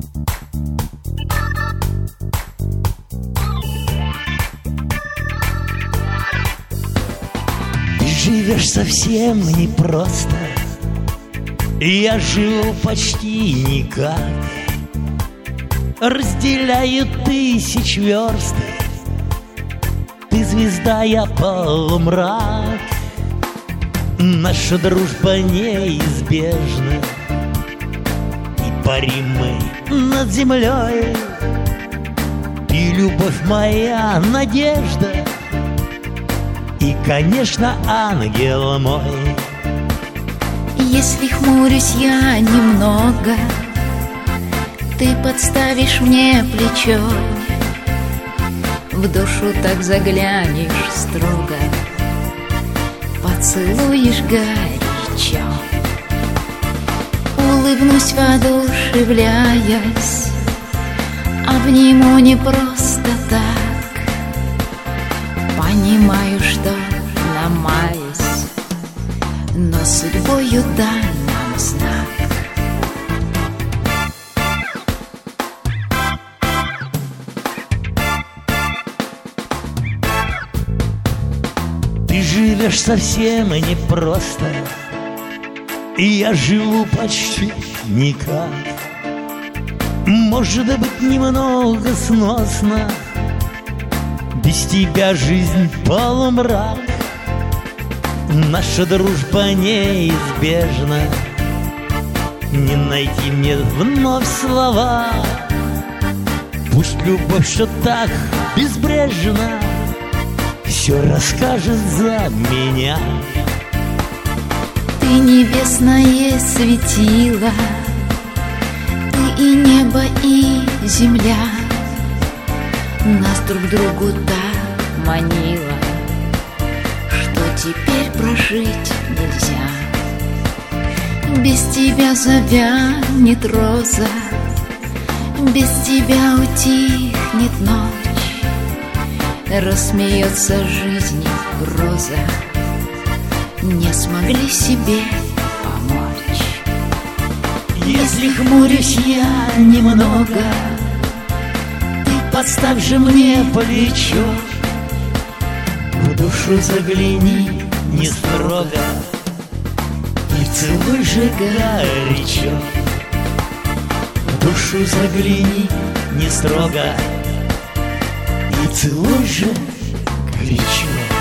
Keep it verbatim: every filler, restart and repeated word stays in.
Ты живешь совсем непросто, я живу почти никак. Разделяю тысяч верст, ты звезда, я полумрак. Наша дружба неизбежна, и парим мы над землей. Ты, любовь моя, надежда, и, конечно, ангел мой. Если хмурюсь я немного, ты подставишь мне плечо, в душу так заглянешь строго, поцелуешь горячо. Улыбнусь, воодушевляясь, обниму не просто так. Понимаю, что ломаюсь, но судьбою дан нам знак. Ты живешь совсем непросто, и я живу почти никак. Может быть, немного сносно, без тебя жизнь полумрак. Наша дружба неизбежна, не найти мне вновь слова. Пусть любовь, что так безбрежна, все расскажет за меня. Ты небесное светило, ты и небо, и земля. Нас друг другу так манило, что теперь прожить нельзя. Без тебя завянет роза, без тебя утихнет ночь, рассмеется жизнь гроза, не смогли себе помочь. Если хмурюсь я немного, ты подставь же мне плечо, в душу загляни не строго, и целуй же горячо. В душу загляни не строго, и целуй же горячо.